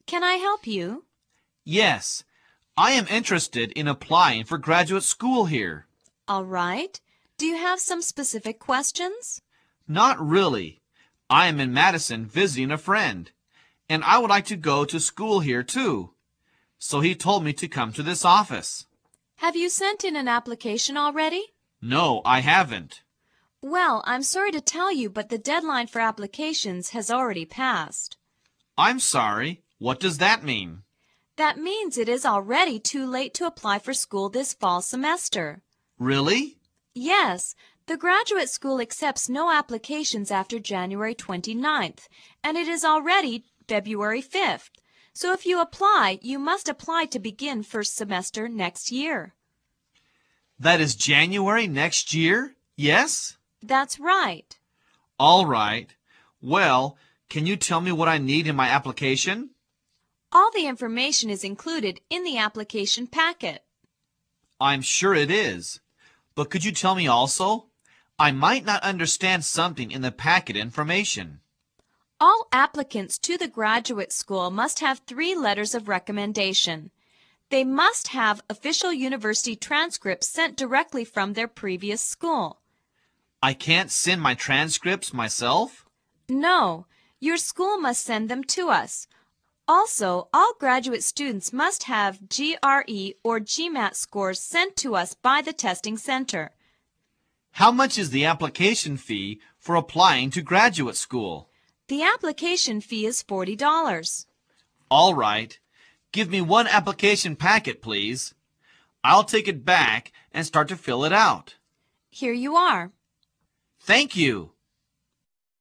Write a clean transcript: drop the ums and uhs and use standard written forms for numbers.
Can I help you? Yes, I am interested in applying for graduate school here. All right. Do you have some specific questions? Not really. I am in Madison visiting a friend, and I would like to go to school here too. So he told me to come to this office. Have you sent in an application already? No, I haven't. Well, I'm sorry to tell you, but the deadline for applications has already passed. I'm sorry. What does that mean? That means it is already too late to apply for school this fall semester. Really? Yes, the graduate school accepts no applications after January 29th, and it is already February 5th. So if you apply, you must apply to begin first semester next year. That is January next year? Yes? That's right. All right. Well, can you tell me what I need in my application? All the information is included in the application packet. I'm sure it is. But could you tell me also? I might not understand something in the packet information. All applicants to the graduate school must have 3 letters of recommendation. They must have official university transcripts sent directly from their previous school. I can't send my transcripts myself? No, your school must send them to us. Also, all graduate students must have GRE or GMAT scores sent to us by the testing center. How much is the application fee for applying to graduate school? The application fee is $40. All right. Give me 1 application packet, please. I'll take it back and start to fill it out. Here you are. Thank you.